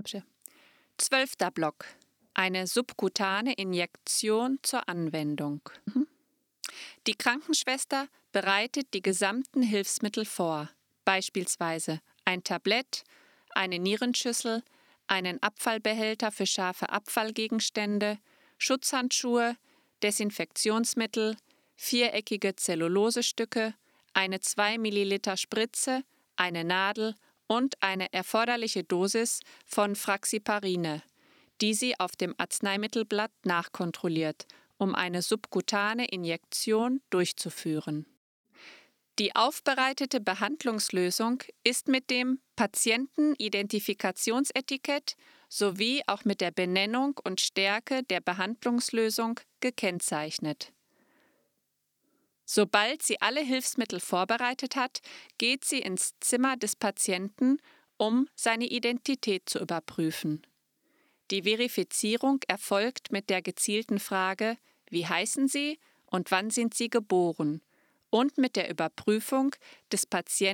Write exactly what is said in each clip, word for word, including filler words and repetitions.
Zwölfter Block. Eine subkutane Injektion zur Anwendung. Mhm. Die Krankenschwester bereitet die gesamten Hilfsmittel vor, beispielsweise ein Tablett, eine Nierenschüssel, einen Abfallbehälter für scharfe Abfallgegenstände, Schutzhandschuhe, Desinfektionsmittel, viereckige Zellulosestücke, eine zwei Milliliter Spritze, eine Nadel und eine erforderliche Dosis von Fraxiparine, die sie auf dem Arzneimittelblatt nachkontrolliert, um eine subkutane Injektion durchzuführen. Die aufbereitete Behandlungslösung ist mit dem Patientenidentifikationsetikett sowie auch mit der Benennung und Stärke der Behandlungslösung gekennzeichnet. Sobald sie alle Hilfsmittel vorbereitet hat, geht sie ins Zimmer des Patienten, um seine Identität zu überprüfen. Die Verifizierung erfolgt mit der gezielten Frage: Wie heißen Sie und wann sind Sie geboren? Und mit der Überprüfung des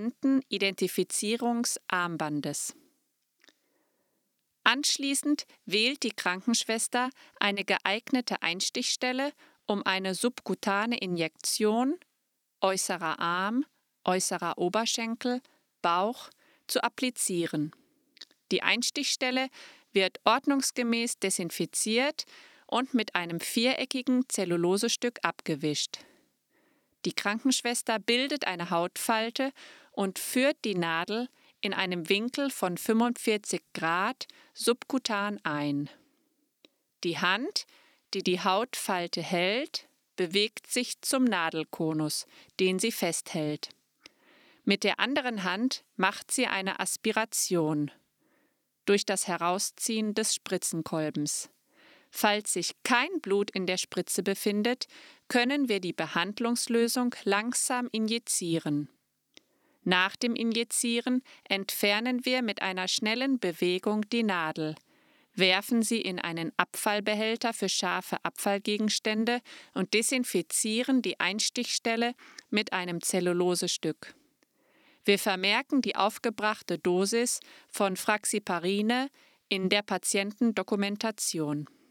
Patienten-Identifizierungsarmbandes. Anschließend wählt die Krankenschwester eine geeignete Einstichstelle, um eine subkutane Injektion, äußerer Arm, äußerer Oberschenkel, Bauch, zu applizieren. Die Einstichstelle wird ordnungsgemäß desinfiziert und mit einem viereckigen Zellulosestück abgewischt. Die Krankenschwester bildet eine Hautfalte und führt die Nadel in einem Winkel von fünfundvierzig Grad subkutan ein. Die Hand, die die Hautfalte hält, bewegt sich zum Nadelkonus, den sie festhält. Mit der anderen Hand macht sie eine Aspiration durch das Herausziehen des Spritzenkolbens. Falls sich kein Blut in der Spritze befindet, können wir die Behandlungslösung langsam injizieren. Nach dem Injizieren entfernen wir mit einer schnellen Bewegung die Nadel, werfen sie in einen Abfallbehälter für scharfe Abfallgegenstände und desinfizieren die Einstichstelle mit einem Zellulosestück. Wir vermerken die aufgebrachte Dosis von Fraxiparine in der Patientendokumentation.